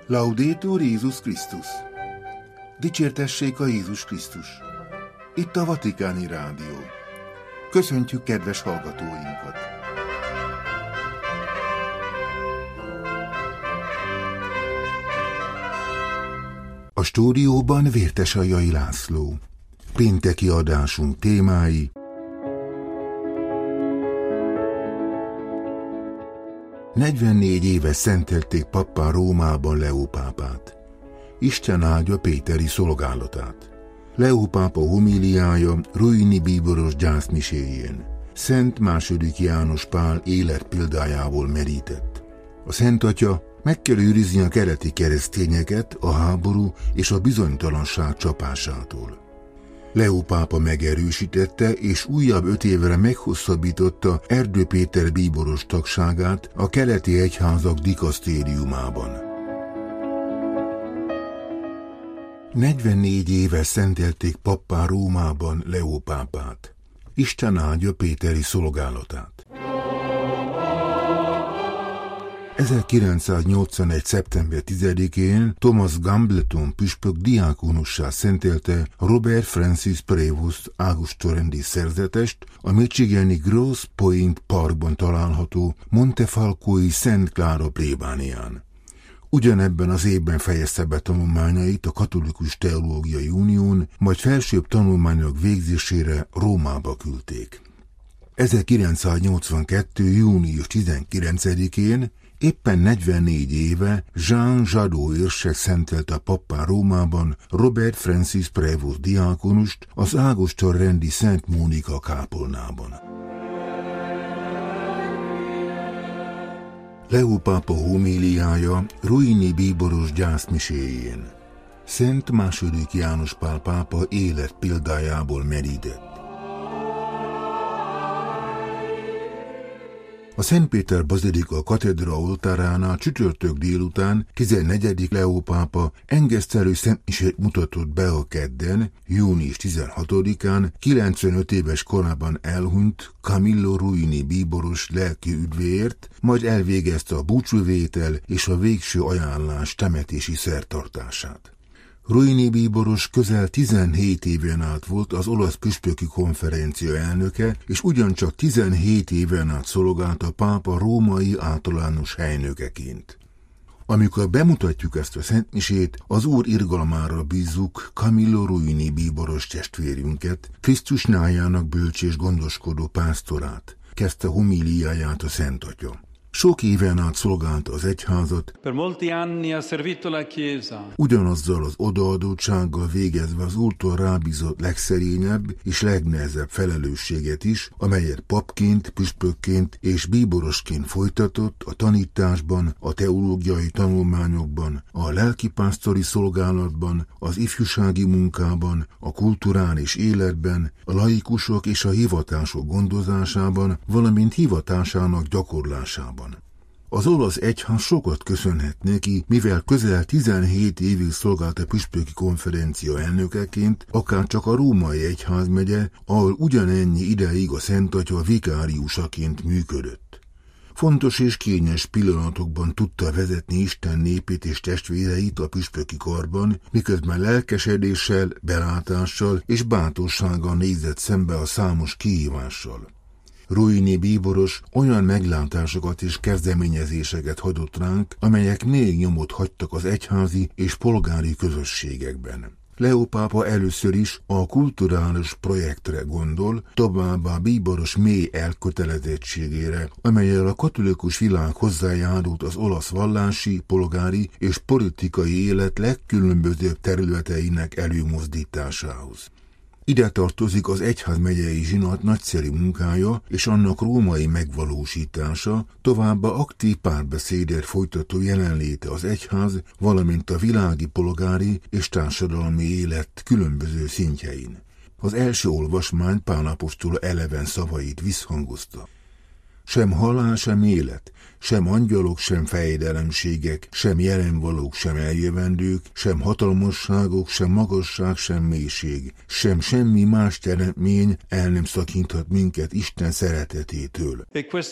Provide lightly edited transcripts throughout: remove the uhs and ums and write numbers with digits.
Laudetur Jézus Krisztus! Dicsértessék a Jézus Krisztus! Itt a Vatikáni Rádió. Köszöntjük kedves hallgatóinkat! A stúdióban Vértesajai László. Pénteki adásunk témái: 44 éve szentelték pappá Rómában Leó pápát. Isten áldja péteri szolgálatát. Leó pápa homíliája Ruini bíboros gyászmiséjén Szent II. János Pál életpéldájából merített. A Szent Atya meg kell őrizni a keleti keresztényeket a háború és a bizonytalanság csapásától. Leó pápa megerősítette és újabb 5 évre meghosszabbította Erdő Péter bíboros tagságát a keleti egyházak dikasztériumában. 44 éve szentelték pappá Rómában Leó pápát. Isten áldja péteri szolgálatát. 1981. szeptember 10-én Thomas Gambleton püspök diákonussá szentelte Robert Francis Prevost águstorendi szerzetest a michigani Grosse Pointe Parkban található Montefalcói Szent Clara plébánián. Ugyanebben az évben fejezte be tanulmányait a Katolikus Teológiai Unión, majd felsőbb tanulmányok végzésére Rómába küldték. 1982. június 19-én éppen 44 éve Jean Jadot érsek szentelt a pappá Rómában Robert Francis Prevost diákonust az ágoston-rendi Szent Mónika kápolnában. Leó pápa homíliája Ruini bíboros gyászmiséjén Szent II. János Pál pápa életpéldájából merített. A Szent Péter bazilika katedra oltáránál csütörtök délután 14. Leó pápa engesztelő szentmisét mutatott be a kedden, június 16-án 95 éves korában elhunyt Camillo Ruini bíboros lelki üdvéért, majd elvégezte a búcsúvétel és a végső ajánlás temetési szertartását. Ruini bíboros közel 17 éven át volt az olasz püspöki konferencia elnöke, és ugyancsak 17 éven át szolgált a pápa római általános helynökeként. Amikor bemutatjuk ezt a szentmisét, az Úr irgalmára bízzuk Camillo Ruini bíboros testvérünket, Krisztus nyájának bölcs és gondoskodó pásztorát, kezdte homíliáját a Szent Atya. Sok éven át szolgálta az egyházat, ugyanazzal az odaadottsággal végezve az Úrtól rábízott legszerényebb és legnehezebb felelősséget is, amelyet papként, püspökként és bíborosként folytatott a tanításban, a teológiai tanulmányokban, a lelkipásztori szolgálatban, az ifjúsági munkában, a kulturális életben, a laikusok és a hivatások gondozásában, valamint hivatásának gyakorlásában. Az olasz egyház sokat köszönhet neki, mivel közel 17 évig szolgált a püspöki konferencia elnökeként, akár csak a római egyházmegye, ahol ugyanennyi ideig a Szent Atya vikáriusaként működött. Fontos és kényes pillanatokban tudta vezetni Isten népét és testvéreit a püspöki karban, miközben lelkesedéssel, belátással és bátorsággal nézett szembe a számos kihívással. Ruini bíboros olyan meglátásokat és kezdeményezéseket hagyott ránk, amelyek még nyomot hagytak az egyházi és polgári közösségekben. Leó pápa először is a kulturális projektre gondol, továbbá bíboros mély elkötelezettségére, amellyel a katolikus világ hozzájárult az olasz vallási, polgári és politikai élet legkülönbözőbb területeinek előmozdításához. Ide tartozik az egyházmegyei zsinat nagyszerű munkája és annak római megvalósítása, továbbá aktív párbeszédet folytató jelenléte az egyház, valamint a világi polgári és társadalmi élet különböző szintjein. Az első olvasmány Pál apostol eleven szavait visszhangozta. sem halál, sem élet, sem angyalok, sem fejedelemségek, sem jelenvalók, sem eljövendők, sem hatalmasságok, sem magasság, sem mélység, sem semmi más teremtmény el nem szakíthat minket Isten szeretetétől.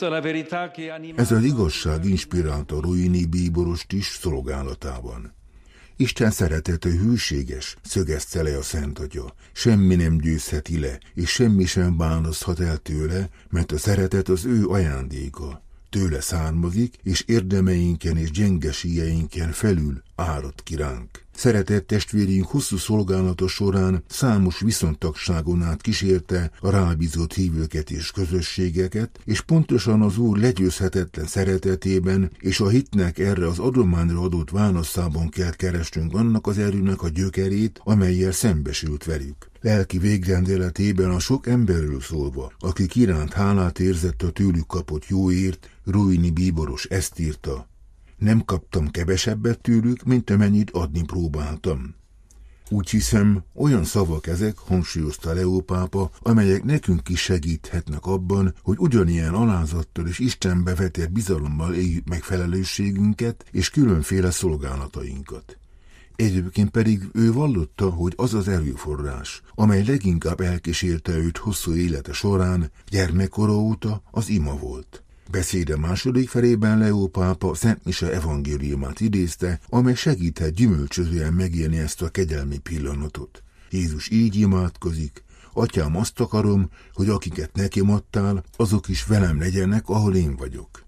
Ez az igazság inspirálta Ruini bíborost is szolgálatában. Isten szeretete hűséges, szögezte le a Szent Atya. Semmi nem győzheti le, és semmi sem választhat el tőle, mert a szeretet az ő ajándéka. Tőle származik, és érdemeinken és gyengeségeinken felül árad ki ránk. Szeretett testvérünk hosszú szolgálata során számos viszontagságon át kísérte a rábízott hívőket és közösségeket, és pontosan az Úr legyőzhetetlen szeretetében és a hitnek erre az adományra adott válaszában kell keresnünk annak az erőnek a gyökerét, amellyel szembesült velük. Lelki végrendeletében a sok emberről szólva, akik iránt hálát érzett a tőlük kapott jóért, Ruini bíboros ezt írta: nem kaptam kevesebbet tőlük, mint amennyit adni próbáltam. Úgy hiszem, olyan szavak ezek, hangsúlyozta Leó pápa, amelyek nekünk is segíthetnek abban, hogy ugyanilyen alázattal és Istenbe vetett bizalommal éljük meg felelősségünket és különféle szolgálatainkat. Egyébként pedig ő vallotta, hogy az az erőforrás, amely leginkább elkísérte őt hosszú élete során, gyermekkora óta az ima volt. Beszéde második felében Leó pápa Szent Mise evangéliumát idézte, amely segíthet gyümölcsözően megélni ezt a kegyelmi pillanatot. Jézus így imádkozik: Atyám, azt akarom, hogy akiket nekem adtál, azok is velem legyenek, ahol én vagyok.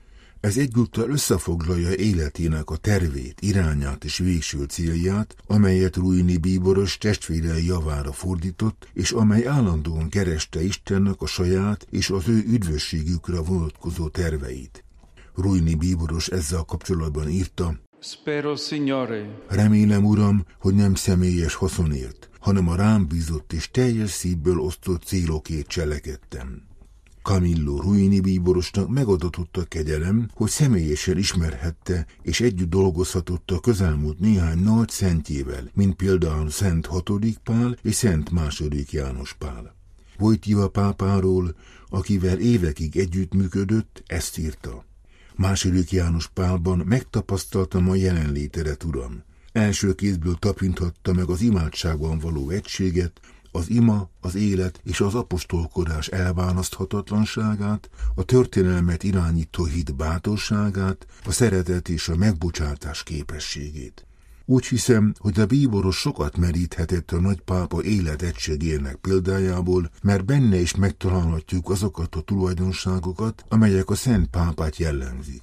Ez egyúttal összefoglalja életének a tervét, irányát és végső célját, amelyet Ruini bíboros testvérei javára fordított, és amely állandóan kereste Istennek a saját és az ő üdvösségükre vonatkozó terveit. Ruini bíboros ezzel kapcsolatban írta: Spero, Signore. Remélem, Uram, hogy nem személyes haszonért, hanem a rám bízott és teljes szívből osztott célokért cselekedtem. Camillo Ruini bíborosnak megadatott a kegyelem, hogy személyesen ismerhette és együtt dolgozhatott a közelmúlt néhány nagy szentjével, mint például Szent 6. Pál és Szent 2. János Pál. Wojtyła pápáról, akivel évekig együttműködött, ezt írta: 2. János Pálban megtapasztaltam a jelenlétedet, Uram. Első kézből tapinthatta meg az imádságban való egységet, az ima, az élet és az apostolkodás elválaszthatatlanságát, a történelmet irányító hit bátorságát, a szeretet és a megbocsátás képességét. Úgy hiszem, hogy a bíboros sokat meríthetett a nagypápa életegységének példájából, mert benne is megtalálhatjuk azokat a tulajdonságokat, amelyek a Szent Pápát jellemzik.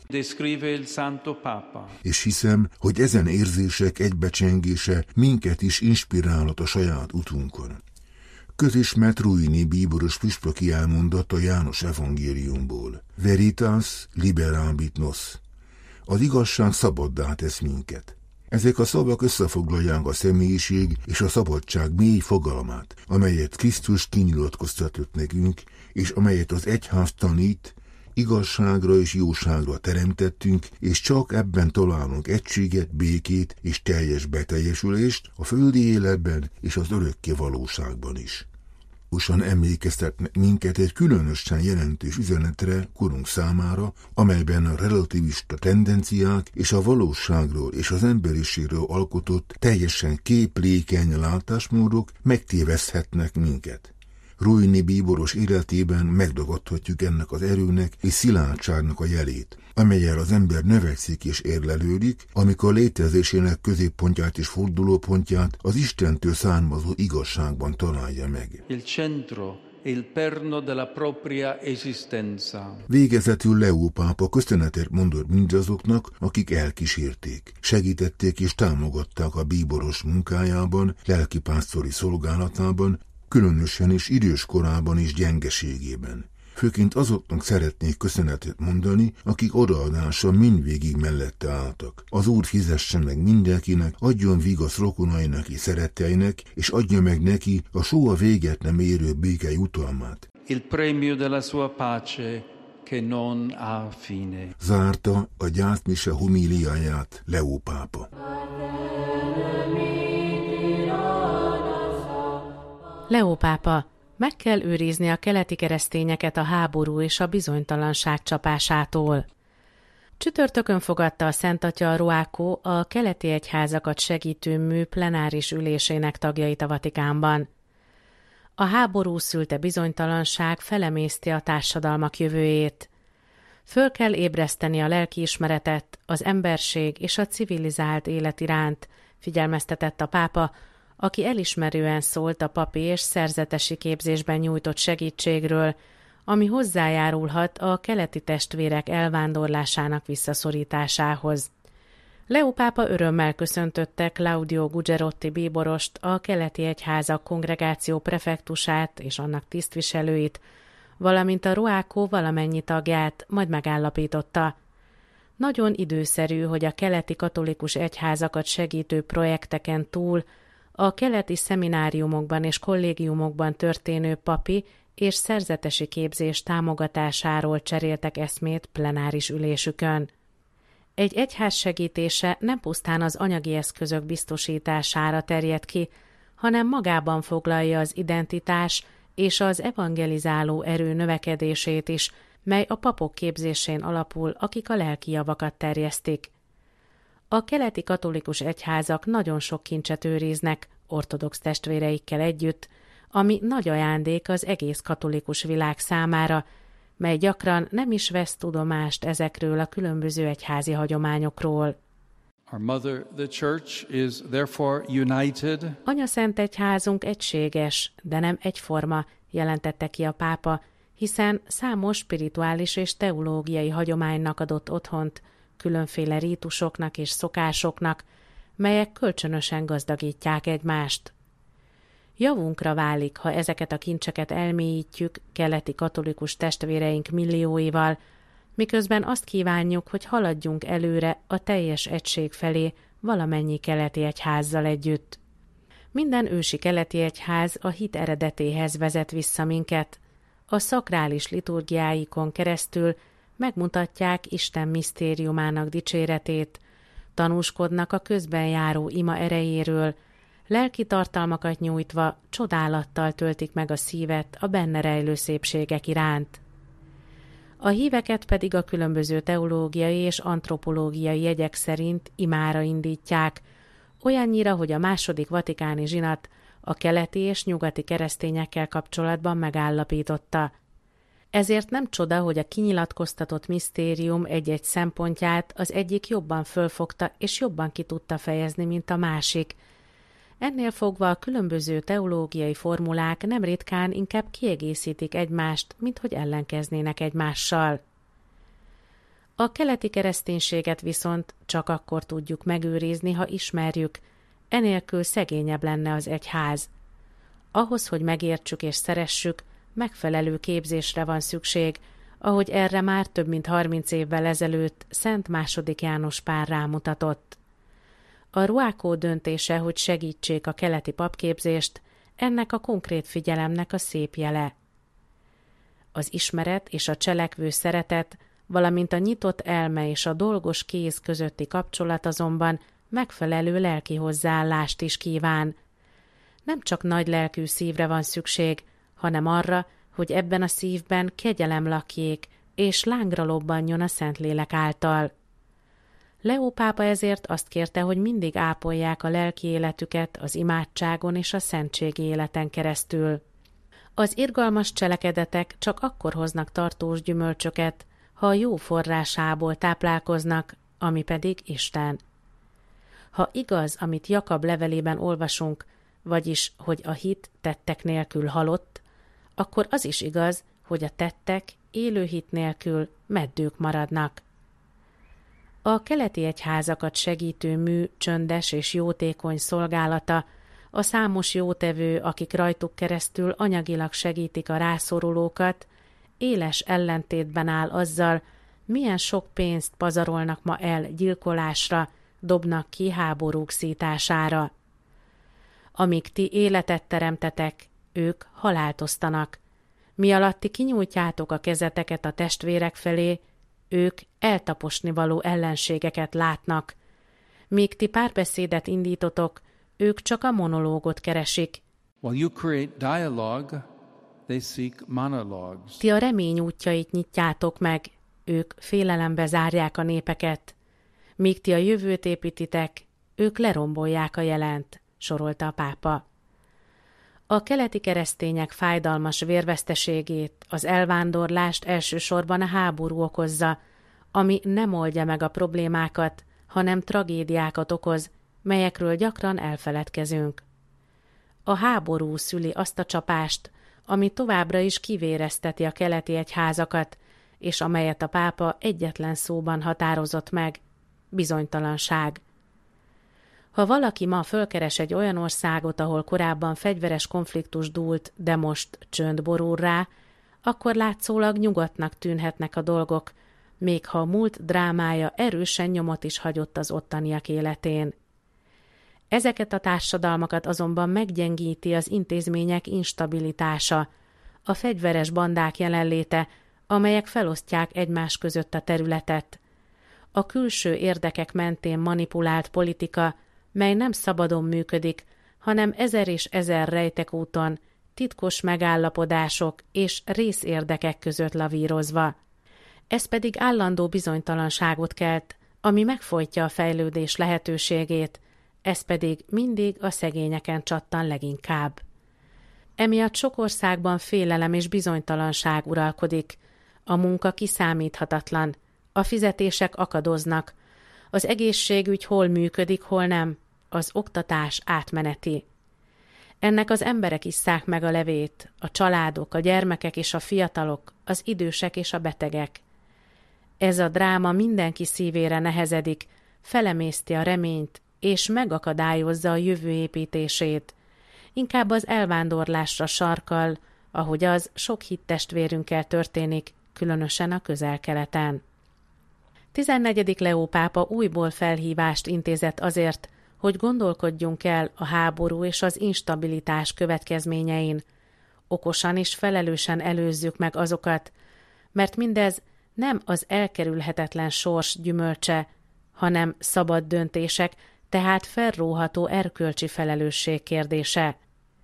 És hiszem, hogy ezen érzések egybecsengése minket is inspirálhat a saját utunkon. Közismert Ruini bíboros püspöki elmondat a János evangéliumból: Veritas liberabit nos. Az igazság szabaddá tesz minket. Ezek a szavak összefoglalják a személyiség és a szabadság mély fogalmát, amelyet Krisztus kinyilatkoztatott nekünk, és amelyet az egyház tanít, igazságra és jóságra teremtettünk, és csak ebben találunk egységet, békét és teljes beteljesülést a földi életben és az örökké valóságban is. Osan emlékeztetnek minket egy különösen jelentős üzenetre korunk számára, amelyben a relativista tendenciák és a valóságról és az emberiségről alkotott teljesen képlékeny látásmódok megtéveszthetnek minket. Ruini bíboros életében megragadhatjuk ennek az erőnek és szilárdságnak a jelét, amellyel az ember növekszik és érlelődik, amikor létezésének középpontját és fordulópontját az Istentől származó igazságban találja meg. Il perno della propria esistenza. Végezetül Leó pápa köszönetet mondott mindazoknak, akik elkísérték, segítették és támogatták a bíboros munkájában, lelkipásztori szolgálatában, különösen és idős korában és gyengeségében. Főként azoknak szeretnék köszönetet mondani, akik odaadása mindvégig mellette álltak. Az Úr fizesse meg mindenkinek, adjon vigasz rokonainak és szeretteinek, és adja meg neki a soha véget nem érő béke jutalmát. Il premio della sua pace che non ha fine. Zárta a gyászmise homíliáját Leó pápa. Leó pápa Meg kell őrizni a keleti keresztényeket a háború és a bizonytalanság csapásától. Csütörtökön fogadta a Szent Atya a Ruákó a keleti egyházakat segítő mű plenáris ülésének tagjait a Vatikánban. A háború szülte bizonytalanság felemészti a társadalmak jövőjét. Föl kell ébreszteni a lelkiismeretet, az emberség és a civilizált élet iránt, figyelmeztetett a pápa, aki elismerően szólt a papi és szerzetesi képzésben nyújtott segítségről, ami hozzájárulhat a keleti testvérek elvándorlásának visszaszorításához. Leó pápa örömmel köszöntötte Claudio Gugerotti bíborost, a keleti egyházak kongregáció prefektusát és annak tisztviselőit, valamint a Ruákó valamennyi tagját, majd megállapította. Nagyon időszerű, hogy a keleti katolikus egyházakat segítő projekteken túl a keleti szemináriumokban és kollégiumokban történő papi és szerzetesi képzés támogatásáról cseréltek eszmét plenáris ülésükön. Egy egyház segítése nem pusztán az anyagi eszközök biztosítására terjed ki, hanem magában foglalja az identitás és az evangelizáló erő növekedését is, mely a papok képzésén alapul, akik a lelki javakat terjesztik. A keleti katolikus egyházak nagyon sok kincset őriznek, ortodox testvéreikkel együtt, ami nagy ajándék az egész katolikus világ számára, mely gyakran nem is vesz tudomást ezekről a különböző egyházi hagyományokról. Our Mother, the Church, is therefore united. Anyaszent egyházunk egységes, de nem egyforma, jelentette ki a pápa, hiszen számos spirituális és teológiai hagyománynak adott otthont, különféle rítusoknak és szokásoknak, melyek kölcsönösen gazdagítják egymást. Javunkra válik, ha ezeket a kincseket elmélyítjük keleti katolikus testvéreink millióival, miközben azt kívánjuk, hogy haladjunk előre a teljes egység felé valamennyi keleti egyházzal együtt. Minden ősi keleti egyház a hit eredetéhez vezet vissza minket. A szakrális liturgiáikon keresztül megmutatják Isten misztériumának dicséretét, tanúskodnak a közben járó ima erejéről, lelki tartalmakat nyújtva csodálattal töltik meg a szívet a benne rejlő szépségek iránt. A híveket pedig a különböző teológiai és antropológiai jegyek szerint imára indítják, olyannyira, hogy a második vatikáni zsinat a keleti és nyugati keresztényekkel kapcsolatban megállapította. Ezért nem csoda, hogy a kinyilatkoztatott misztérium egy-egy szempontját az egyik jobban fölfogta és jobban ki tudta fejezni, mint a másik. Ennél fogva a különböző teológiai formulák nem ritkán inkább kiegészítik egymást, mint hogy ellenkeznének egymással. A keleti kereszténységet viszont csak akkor tudjuk megőrizni, ha ismerjük, enélkül szegényebb lenne az egyház. Ahhoz, hogy megértsük és szeressük, megfelelő képzésre van szükség, ahogy erre már több mint 30 évvel ezelőtt Szent II. János Pál rámutatott. A Ruákó döntése, hogy segítsék a keleti papképzést, ennek a konkrét figyelemnek a szép jele. Az ismeret és a cselekvő szeretet, valamint a nyitott elme és a dolgos kéz közötti kapcsolat azonban megfelelő lelki hozzáállást is kíván. Nem csak nagy lelkű szívre van szükség, hanem arra, hogy ebben a szívben kegyelem lakjék, és lángra lobbanjon a Szentlélek által. Leó pápa ezért azt kérte, hogy mindig ápolják a lelki életüket az imádságon és a szentségi életen keresztül. Az irgalmas cselekedetek csak akkor hoznak tartós gyümölcsöket, ha a jó forrásából táplálkoznak, ami pedig Isten. Ha igaz, amit Jakab levelében olvasunk, vagyis, hogy a hit tettek nélkül halott, akkor az is igaz, hogy a tettek élő hit nélkül meddők maradnak. A keleti egyházakat segítő mű csöndes és jótékony szolgálata, a számos jótevő, akik rajtuk keresztül anyagilag segítik a rászorulókat, éles ellentétben áll azzal, milyen sok pénzt pazarolnak ma el gyilkolásra, dobnak ki háborúk szítására. Amíg ti életet teremtetek, ők halált osztanak. Mi alatt ti kinyújtjátok a kezeteket a testvérek felé, ők eltaposnivaló ellenségeket látnak. Míg ti párbeszédet indítotok, ők csak a monológot keresik. While you create dialogue, they seek monologues. Ti a remény útjait nyitjátok meg, ők félelembe zárják a népeket. Míg ti a jövőt építitek, ők lerombolják a jelent, sorolta a pápa. A keleti keresztények fájdalmas vérveszteségét, az elvándorlást elsősorban a háború okozza, ami nem oldja meg a problémákat, hanem tragédiákat okoz, melyekről gyakran elfeledkezünk. A háború szüli azt a csapást, ami továbbra is kivérezteti a keleti egyházakat, és amelyet a pápa egyetlen szóban határozott meg: bizonytalanság. Ha valaki ma fölkeres egy olyan országot, ahol korábban fegyveres konfliktus dúlt, de most csönd borul rá, akkor látszólag nyugodtnak tűnhetnek a dolgok, még ha a múlt drámája erősen nyomot is hagyott az ottaniak életén. Ezeket a társadalmakat azonban meggyengíti az intézmények instabilitása, a fegyveres bandák jelenléte, amelyek felosztják egymás között a területet, a külső érdekek mentén manipulált politika, mely nem szabadon működik, hanem ezer és ezer rejtekúton, titkos megállapodások és részérdekek között lavírozva. Ez pedig állandó bizonytalanságot kelt, ami megfojtja a fejlődés lehetőségét, ez pedig mindig a szegényeken csattan leginkább. Emiatt sok országban félelem és bizonytalanság uralkodik, a munka kiszámíthatatlan, a fizetések akadoznak, az egészségügy hol működik, hol nem, az oktatás átmeneti. Ennek az emberek isszák meg a levét, a családok, a gyermekek és a fiatalok, az idősek és a betegek. Ez a dráma mindenki szívére nehezedik, felemészti a reményt, és megakadályozza a jövő építését. Inkább az elvándorlásra sarkal, ahogy az sok hittestvérünkkel történik, különösen a Közel-Keleten. 14. Leó pápa újból felhívást intézett azért, hogy gondolkodjunk el a háború és az instabilitás következményein. Okosan és felelősen előzzük meg azokat, mert mindez nem az elkerülhetetlen sors gyümölcse, hanem szabad döntések, tehát felróható erkölcsi felelősség kérdése.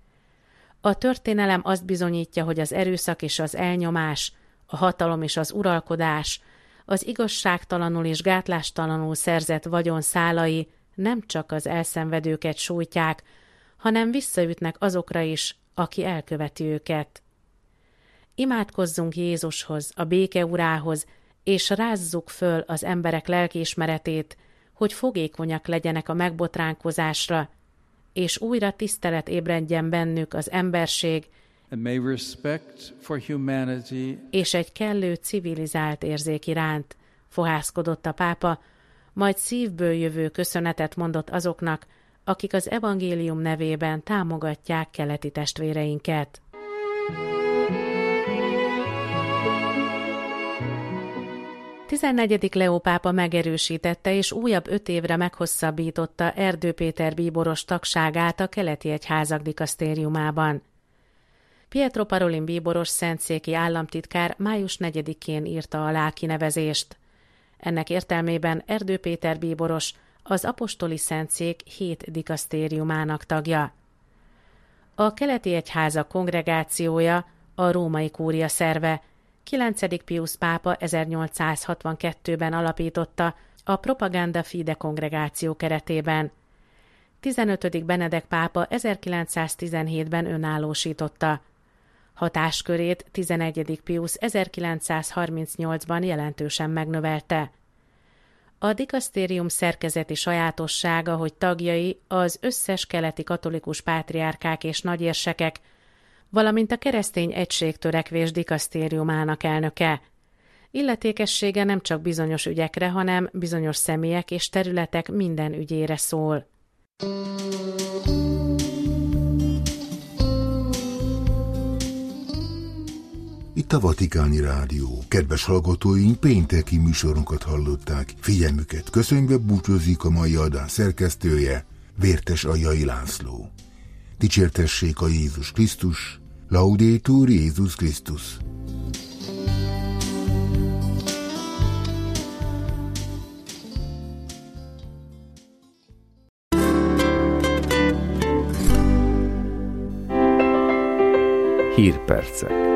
A történelem azt bizonyítja, hogy az erőszak és az elnyomás, a hatalom és az uralkodás, az igazságtalanul és gátlástalanul szerzett vagyon szálai nem csak az elszenvedőket sújtják, hanem visszaütnek azokra is, aki elköveti őket. Imádkozzunk Jézushoz, a béke urához, és rázzuk föl az emberek lelkiismeretét, hogy fogékonyak legyenek a megbotránkozásra, és újra tisztelet ébredjen bennük az emberség és egy kellő civilizált érzék iránt, fohászkodott a pápa, majd szívből jövő köszönetet mondott azoknak, akik az evangélium nevében támogatják keleti testvéreinket. A 14. Leó pápa megerősítette és újabb 5 évre meghosszabbította Erdő Péter bíboros tagságát a keleti egyházak dikasztériumában. Pietro Parolin bíboros szentszéki államtitkár május 4-én írta alá kinevezést. Ennek értelmében Erdő Péter bíboros az apostoli szentszék 7 dikasztériumának tagja. A keleti egyházak kongregációja a római kúria szerve, 9. Piusz pápa 1862-ben alapította a Propaganda Fide kongregáció keretében. 15. Benedek pápa 1917-ben önállósította. Hatáskörét 11. Piusz 1938-ban jelentősen megnövelte. A dikasztérium szerkezeti sajátossága, hogy tagjai az összes keleti katolikus pátriárkák és nagyérsekek, valamint a keresztény egységtörekvés dikasztériumának elnöke. Illetékessége nem csak bizonyos ügyekre, hanem bizonyos személyek és területek minden ügyére szól. Itt a Vatikáni Rádió. Kedves hallgatóink, pénteki műsorunkat hallották. Figyelmüket köszönve búcsúzik a mai adás szerkesztője, Vértes Aljai László. Dicsértessék a Jézus Krisztus, Laudetur Jézus Krisztus. Hírpercek.